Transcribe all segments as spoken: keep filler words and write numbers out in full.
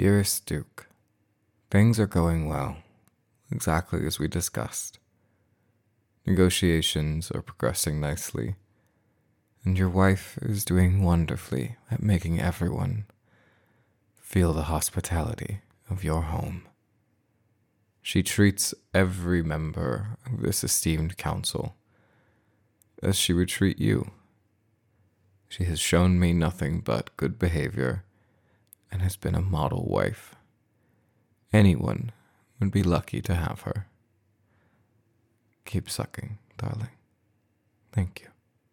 Dearest Duke, things are going well, exactly as we discussed. Negotiations are progressing nicely, and your wife is doing wonderfully at making everyone feel the hospitality of your home. She treats every member of this esteemed council as she would treat you. She has shown me nothing but good behavior and has been a model wife. Anyone would be lucky to have her. Keep sucking, darling. Thank you.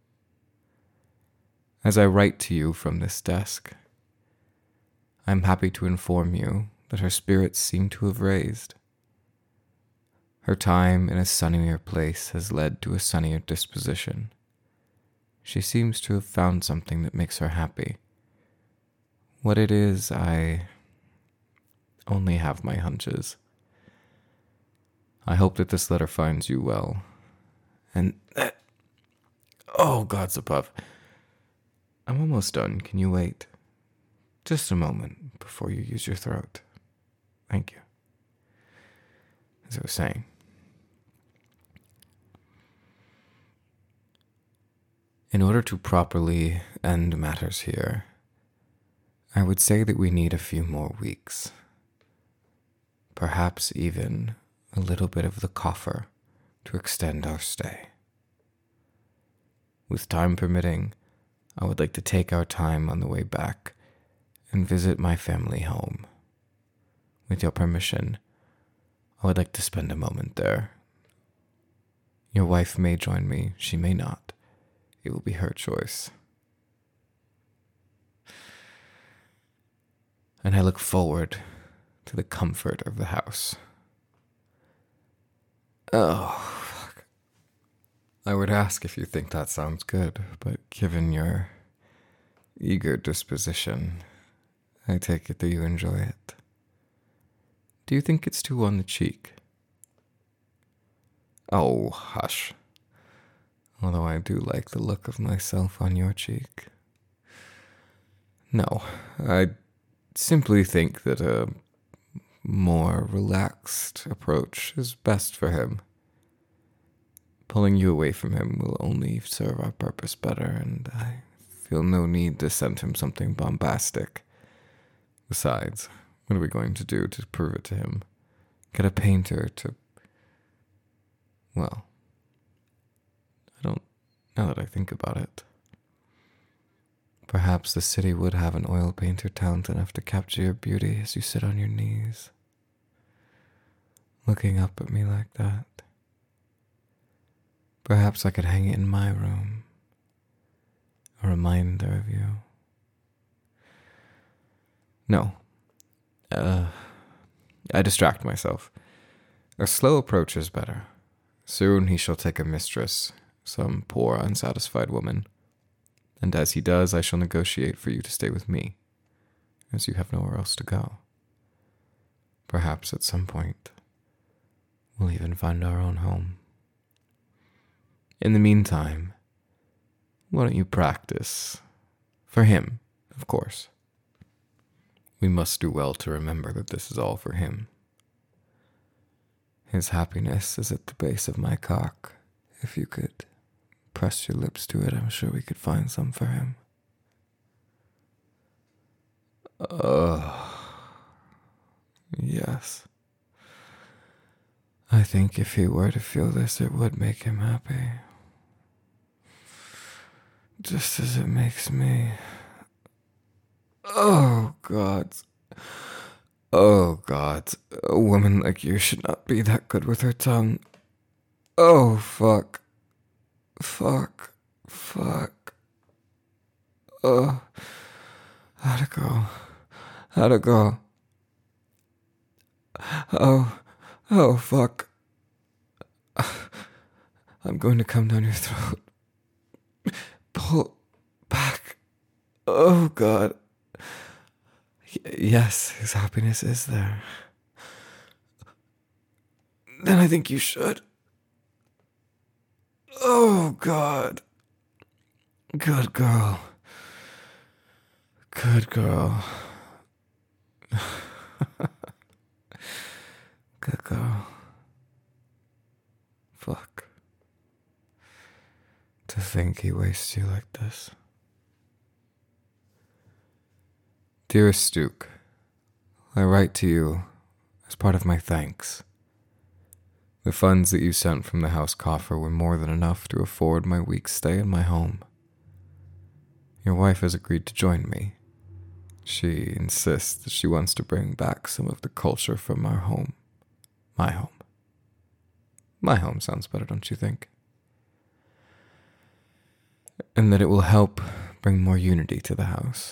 As I write to you from this desk, I am happy to inform you that her spirits seem to have raised. Her time in a sunnier place has led to a sunnier disposition. She seems to have found something that makes her happy. What it is, I only have my hunches. I hope that this letter finds you well, and that... Oh, gods above. I'm almost done. Can you wait? Just a moment before you use your throat. Thank you. As I was saying, in order to properly end matters here, I would say that we need a few more weeks. Perhaps even a little bit of the coffer to extend our stay. With time permitting, I would like to take our time on the way back and visit my family home. With your permission, I would like to spend a moment there. Your wife may join me, she may not. It will be her choice. And I look forward to the comfort of the house. Oh, fuck. I would ask if you think that sounds good, but given your eager disposition, I take it that you enjoy it. Do you think it's too on the cheek? Oh, hush. Although I do like the look of myself on your cheek. No, I simply think that a more relaxed approach is best for him. Pulling you away from him will only serve our purpose better, and I feel no need to send him something bombastic. Besides, what are we going to do to prove it to him? Get a painter to... Well, I don't... Now that I think about it, perhaps the city would have an oil painter talented enough to capture your beauty as you sit on your knees, looking up at me like that. Perhaps I could hang it in my room, a reminder of you. No. Uh, I distract myself. A slow approach is better. Soon he shall take a mistress, some poor unsatisfied woman. And as he does, I shall negotiate for you to stay with me, as you have nowhere else to go. Perhaps at some point, we'll even find our own home. In the meantime, why don't you practice? For him, of course. We must do well to remember that this is all for him. His happiness is at the base of my cock. If you could press your lips to it, I'm sure we could find some for him. Oh, yes. I think if he were to feel this, it would make him happy. Just as it makes me. Oh, God. Oh, God. A woman like you should not be that good with her tongue. Oh, fuck. Fuck. Fuck. Oh. How'd it go? How'd it go? Oh. Oh, fuck. I'm going to come down your throat. Pull back. Oh, God. Y- yes, his happiness is there. Then I think you should. Oh, God. Good girl. Good girl. think he wastes you like this. Dearest Duke, I write to you as part of my thanks. The funds that you sent from the house coffer were more than enough to afford my week's stay in my home. Your wife has agreed to join me. She insists that she wants to bring back some of the culture from our home. My home. My home sounds better, don't you think? And that it will help bring more unity to the house.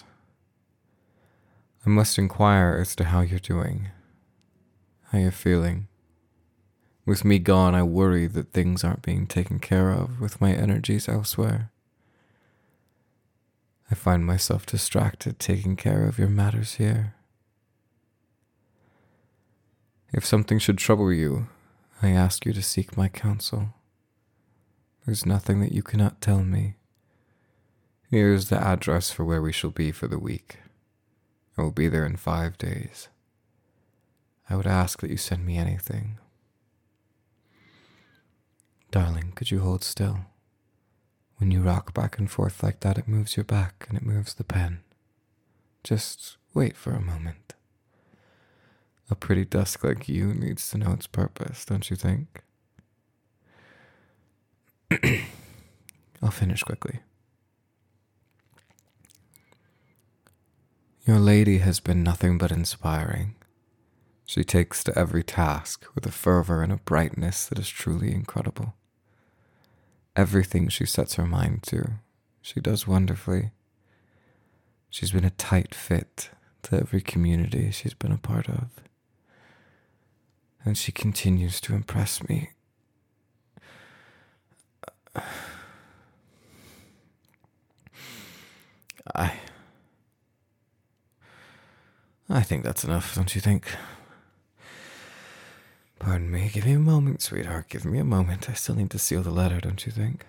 I must inquire as to how you're doing, how you're feeling. With me gone, I worry that things aren't being taken care of with my energies elsewhere. I find myself distracted taking care of your matters here. If something should trouble you, I ask you to seek my counsel. There's nothing that you cannot tell me. Here is the address for where we shall be for the week. I will be there in five days. I would ask that you send me anything. Darling, could you hold still? When you rock back and forth like that, it moves your back and it moves the pen. Just wait for a moment. A pretty dusk like you needs to know its purpose, don't you think? I'll finish quickly. Your lady has been nothing but inspiring. She takes to every task with a fervor and a brightness that is truly incredible. Everything she sets her mind to, she does wonderfully. She's been a tight fit to every community she's been a part of. And she continues to impress me. I... I think that's enough, don't you think? Pardon me, give me a moment, sweetheart, give me a moment. I still need to seal the letter, don't you think?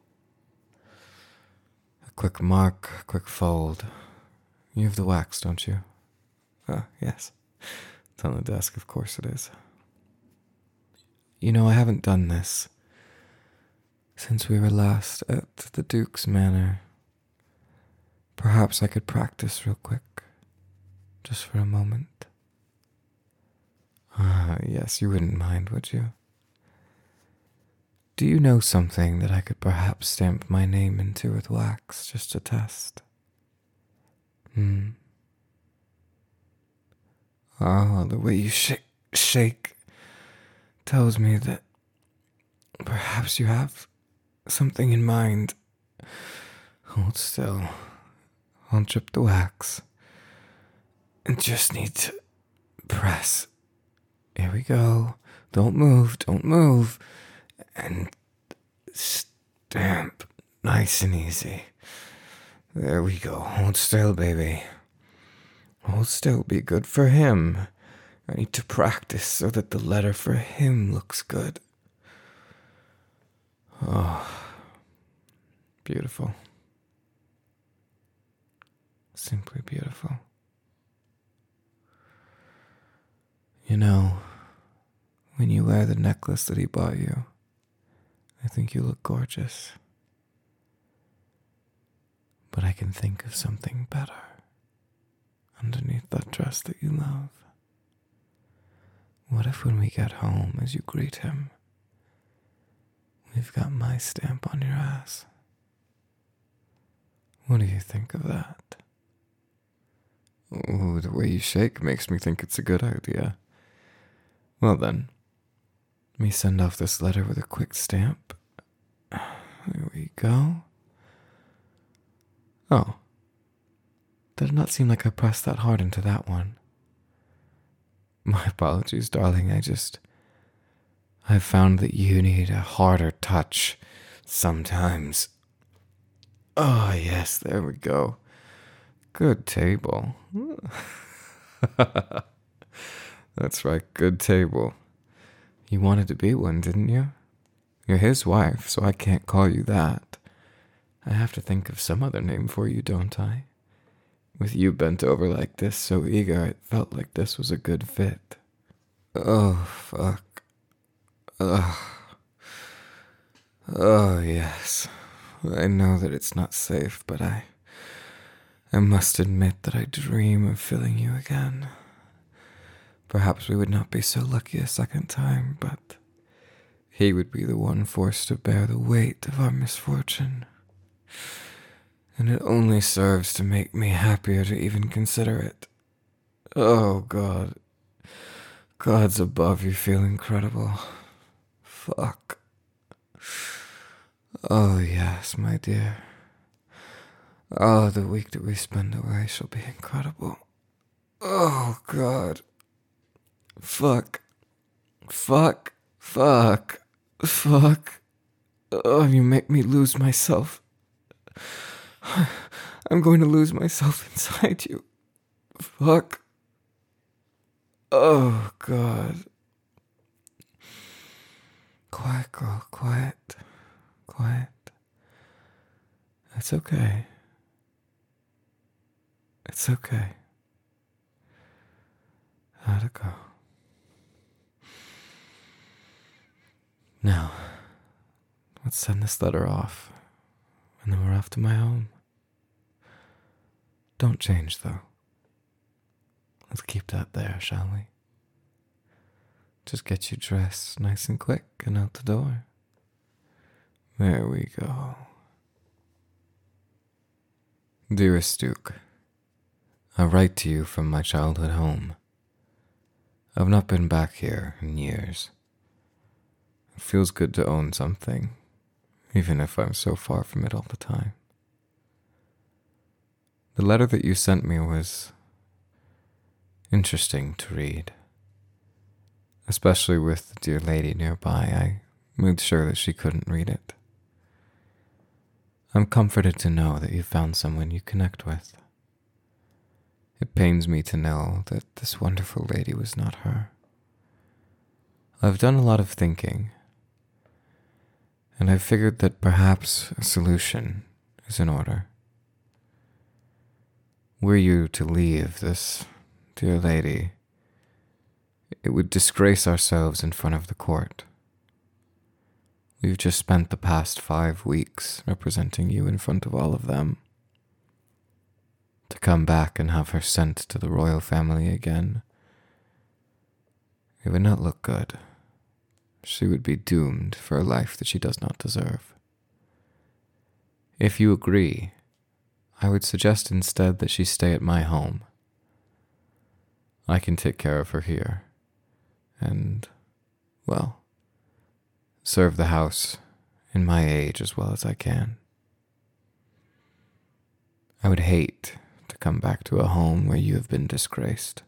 A quick mark, a quick fold. You have the wax, don't you? Ah, yes. It's on the desk, of course it is. You know, I haven't done this since we were last at the Duke's Manor. Perhaps I could practice real quick, just for a moment. Ah, yes, you wouldn't mind, would you? Do you know something that I could perhaps stamp my name into with wax, just to test? Hmm. Oh, the way you shake, shake tells me that perhaps you have something in mind. Hold still. I'll drip the wax. And just need to press. Here we go. Don't move, don't move. And stamp. Nice and easy. There we go. Hold still, baby. Hold still. Be good for him. I need to practice so that the letter for him looks good. Oh. Beautiful. Simply beautiful. You know, when you wear the necklace that he bought you, I think you look gorgeous. But I can think of something better underneath that dress that you love. What if when we get home, as you greet him, we've got my stamp on your ass? What do you think of that? Oh, the way you shake makes me think it's a good idea. Well then, let me send off this letter with a quick stamp. There we go. Oh, did it not seem like I pressed that hard into that one? My apologies, darling. I just... I've found that you need a harder touch sometimes. Oh, yes, there we go. Good table. That's right, good table. You wanted to be one, didn't you? You're his wife, so I can't call you that. I have to think of some other name for you, don't I? With you bent over like this, so eager, it felt like this was a good fit. Oh, fuck. Ugh. Oh, yes. I know that it's not safe, but I. I must admit that I dream of filling you again. Perhaps we would not be so lucky a second time, but he would be the one forced to bear the weight of our misfortune. And it only serves to make me happier to even consider it. Oh, God. Gods above, you feel incredible. Fuck. Oh, yes, my dear. Oh, the week that we spend away shall be incredible. Oh, God. Fuck. Fuck. Fuck. Fuck. Oh, you make me lose myself. I'm going to lose myself inside you. Fuck. Oh, God. Quiet, girl, quiet. Quiet. It's okay. It's okay. How'd it go? Now, let's send this letter off, and then we're off to my home. Don't change, though. Let's keep that there, shall we? Just get you dressed nice and quick and out the door. There we go. Dearest Duke, I write to you from my childhood home. I've not been back here in years. It feels good to own something, even if I'm so far from it all the time. The letter that you sent me was interesting to read. Especially with the dear lady nearby, I made sure that she couldn't read it. I'm comforted to know that you found someone you connect with. It pains me to know that this wonderful lady was not her. I've done a lot of thinking, and I've figured that perhaps a solution is in order. Were you to leave this dear lady, it would disgrace ourselves in front of the court. We've just spent the past five weeks representing you in front of all of them. To come back and have her sent to the royal family again, it would not look good. She would be doomed for a life that she does not deserve. If you agree, I would suggest instead that she stay at my home. I can take care of her here, and, well, serve the house in my age as well as I can. I would hate to come back to a home where you have been disgraced.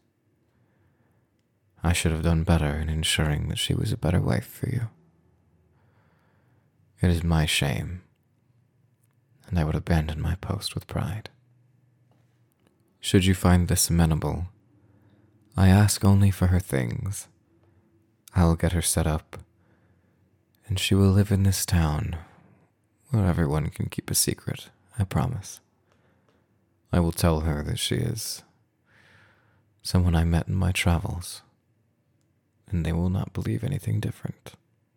I should have done better in ensuring that she was a better wife for you. It is my shame, and I would abandon my post with pride. Should you find this amenable, I ask only for her things. I will get her set up, and she will live in this town where everyone can keep a secret, I promise. I will tell her that she is someone I met in my travels, and they will not believe anything different.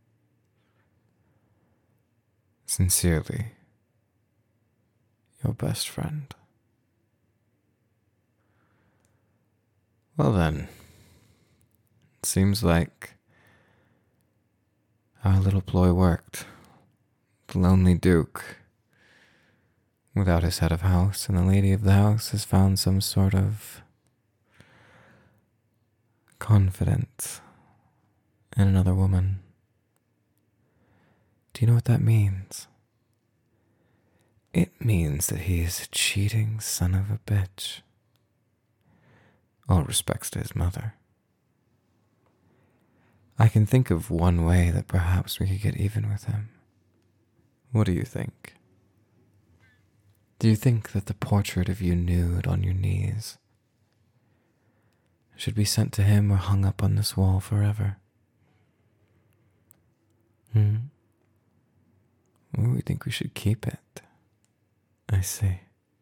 Sincerely, your best friend. Well then, it seems like our little ploy worked. The lonely Duke, without his head of house, and the lady of the house has found some sort of confidence in another woman. Do you know what that means? It means that he is a cheating son of a bitch. All respects to his mother. I can think of one way that perhaps we could get even with him. What do you think? Do you think that the portrait of you nude on your knees should be sent to him or hung up on this wall forever? Hmm? Or we think we should keep it? I see.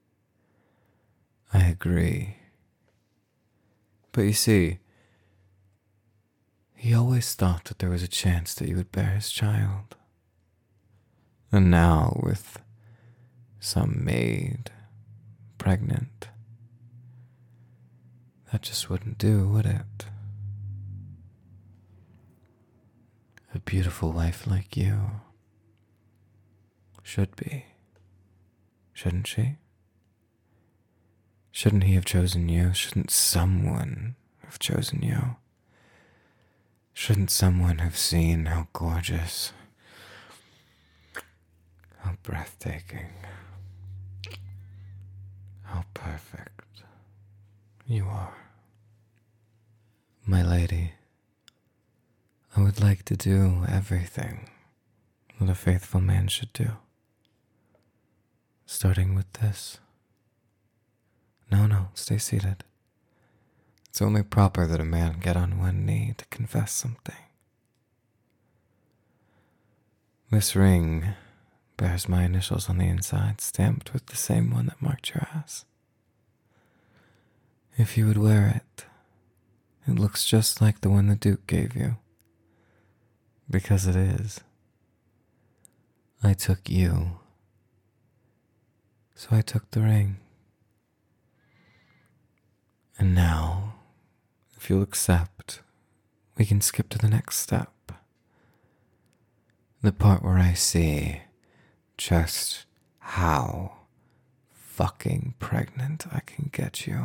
I agree. But you see, he always thought that there was a chance that you would bear his child. And now, with some maid, pregnant. That just wouldn't do, would it? A beautiful wife like you should be, shouldn't she? Shouldn't he have chosen you? Shouldn't someone have chosen you? Shouldn't someone have seen how gorgeous, how breathtaking, how perfect you are? My lady, I would like to do everything that a faithful man should do. Starting with this. No, no, stay seated. It's only proper that a man get on one knee to confess something. This ring bears my initials on the inside, stamped with the same one that marked your ass. If you would wear it, it looks just like the one the Duke gave you. Because it is. I took you, so I took the ring. And now, if you'll accept, we can skip to the next step. The part where I see just how fucking pregnant I can get you.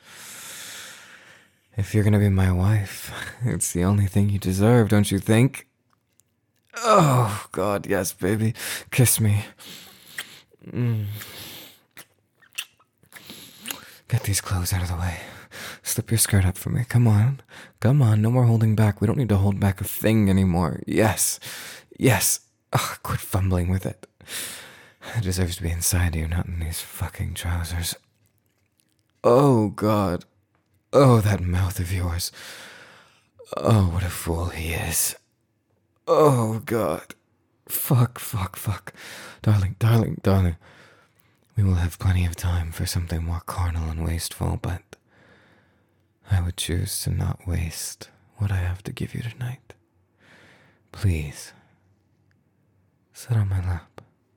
If you're gonna be my wife, it's the only thing you deserve, don't you think? Oh, God, yes, baby. Kiss me. Mm. Get these clothes out of the way. Slip your skirt up for me. Come on. Come on. No more holding back. We don't need to hold back a thing anymore. Yes. Yes. Ugh, quit fumbling with it. It deserves to be inside you, not in these fucking trousers. Oh, God. Oh, that mouth of yours. Oh, what a fool he is. Oh, God. Fuck, fuck, fuck. Darling, darling, darling. We will have plenty of time for something more carnal and wasteful, but I would choose to not waste what I have to give you tonight. Please, sit on my lap.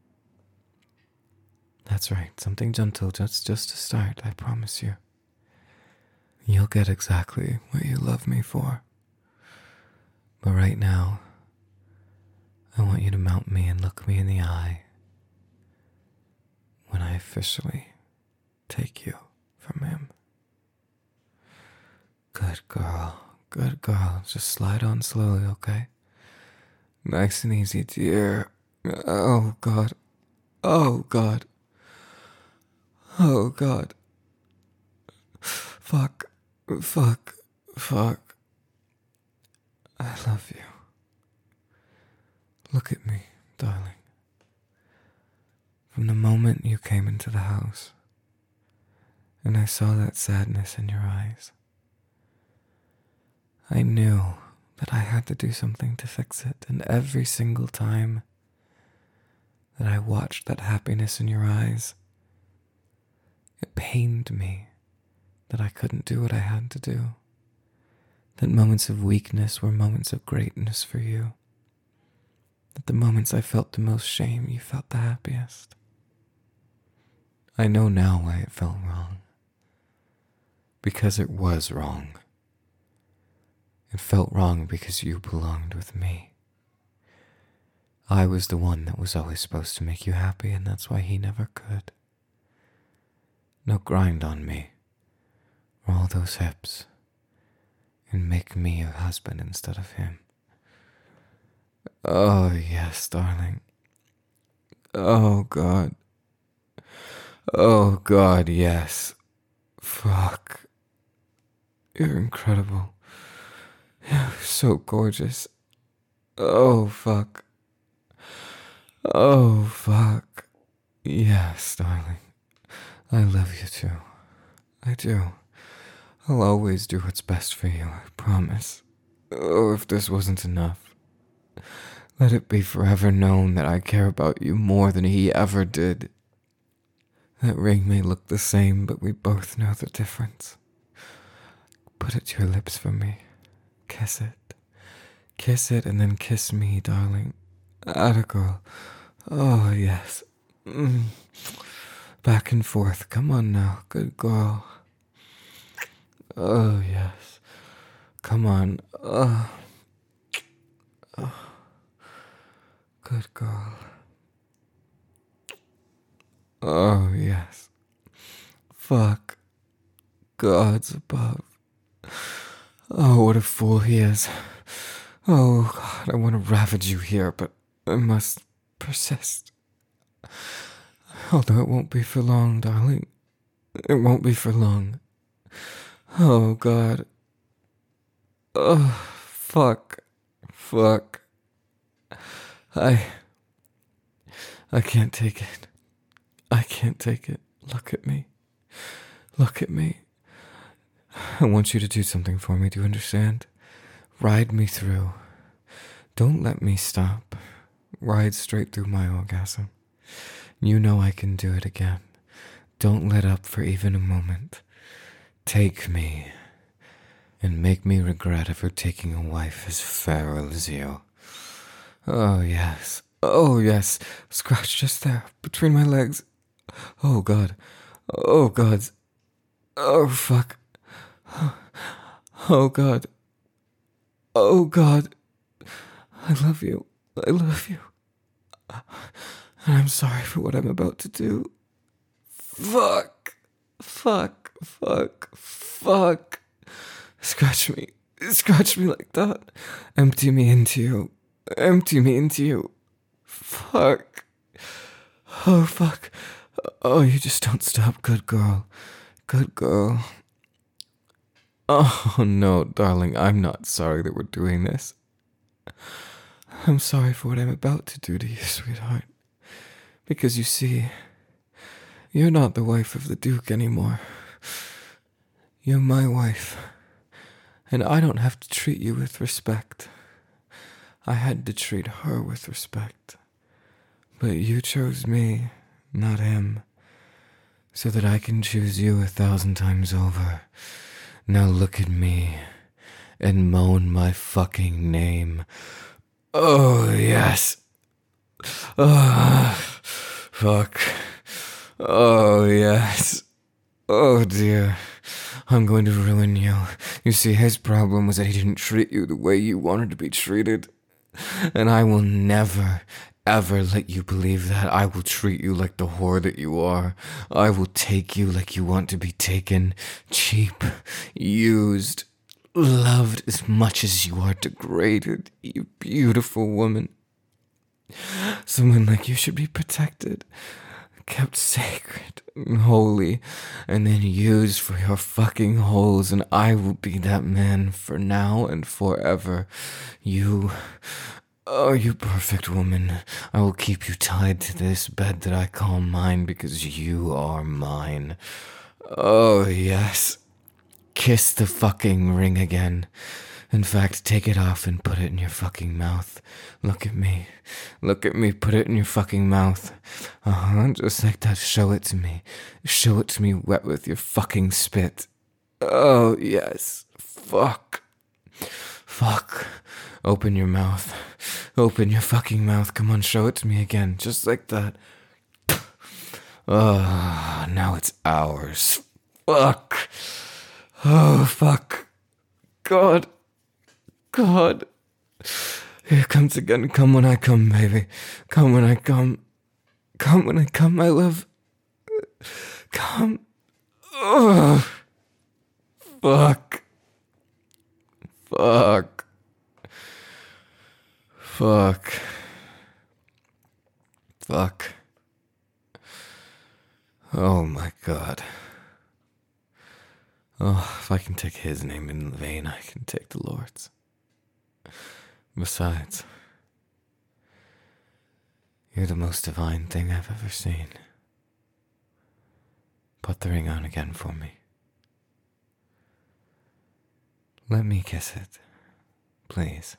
That's right, something gentle, just, just to start, I promise you. You'll get exactly what you love me for. But right now, I want you to mount me and look me in the eye when I officially take you from him. Good girl, good girl. Just slide on slowly, okay? Nice and easy, dear. Oh, God. Oh, God. Oh, God. Fuck. Fuck. Fuck. I love you. Look at me, darling. From the moment you came into the house, and I saw that sadness in your eyes, I knew that I had to do something to fix it, and every single time that I watched that happiness in your eyes, it pained me that I couldn't do what I had to do, that moments of weakness were moments of greatness for you, that the moments I felt the most shame, you felt the happiest. I know now why it felt wrong. Because it was wrong. It felt wrong because you belonged with me. I was the one that was always supposed to make you happy, and that's why he never could. Now grind on me, roll those hips, and make me your husband instead of him. Oh, yes, darling. Oh, God. Oh, God, yes. Fuck. You're incredible. You're so gorgeous. Oh, fuck. Oh, fuck. Yes, darling. I love you too. I do. I'll always do what's best for you, I promise. Oh, if this wasn't enough, let it be forever known that I care about you more than he ever did. That ring may look the same, but we both know the difference. Put it to your lips for me. Kiss it. Kiss it and then kiss me, darling. Atta girl. Oh, yes. Mm. Back and forth. Come on now. Good girl. Oh, yes. Come on. Oh. Oh. Good girl. Oh, yes. Fuck. Gods above. Oh, what a fool he is. Oh, God, I want to ravage you here, but I must persist. Although it won't be for long, darling. It won't be for long. Oh, God. Oh, fuck. Fuck. I... I can't take it. I can't take it. Look at me. Look at me. I want you to do something for me, do you understand? Ride me through. Don't let me stop. Ride straight through my orgasm. You know I can do it again. Don't let up for even a moment. Take me, and make me regret ever taking a wife as feral as you. Oh, yes. Oh, yes. Scratch just there, between my legs. Oh, God. Oh, God. Oh, fuck. Oh, God. Oh, God. I love you. I love you. And I'm sorry for what I'm about to do. Fuck. Fuck. Fuck. Fuck. Scratch me. Scratch me like that. Empty me into you. Empty me into you. Fuck. Oh, fuck. Oh, you just don't stop. Good girl. Good girl. Oh, no, darling, I'm not sorry that we're doing this. I'm sorry for what I'm about to do to you, sweetheart. Because you see, you're not the wife of the Duke anymore. You're my wife. And I don't have to treat you with respect. I had to treat her with respect. But you chose me, not him. So that I can choose you a thousand times over. Now look at me and moan my fucking name. Oh, yes. Oh, fuck. Oh, yes. Oh, dear. I'm going to ruin you. You see, his problem was that he didn't treat you the way you wanted to be treated. And I will never, ever let you believe that. I will treat you like the whore that you are. I will take you like you want to be taken. Cheap, used, loved as much as you are degraded. You beautiful woman. Someone like you should be protected, kept sacred and holy, and then used for your fucking holes, and I will be that man for now and forever. You... Oh, you perfect woman. I will keep you tied to this bed that I call mine because you are mine. Oh, yes. Kiss the fucking ring again. In fact, take it off and put it in your fucking mouth. Look at me. Look at me. Put it in your fucking mouth. Uh-huh, just like that. Show it to me. Show it to me wet with your fucking spit. Oh, yes. Fuck. Fuck. Open your mouth. Open your fucking mouth. Come on, show it to me again. Just like that. Oh, now it's ours. Fuck. Oh, fuck. God. God. Here it comes again. Come when I come, baby. Come when I come. Come when I come, my love. Come. Oh. Fuck. Fuck. Fuck. Fuck. Oh my God. Oh, if I can take his name in vain, I can take the Lord's. Besides, you're the most divine thing I've ever seen. Put the ring on again for me. Let me kiss it, please.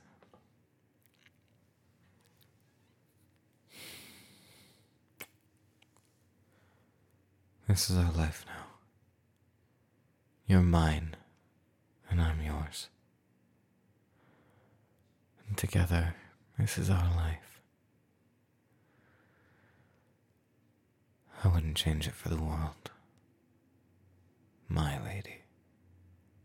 This is our life now. You're mine, and I'm yours. And together, this is our life. I wouldn't change it for the world, my lady.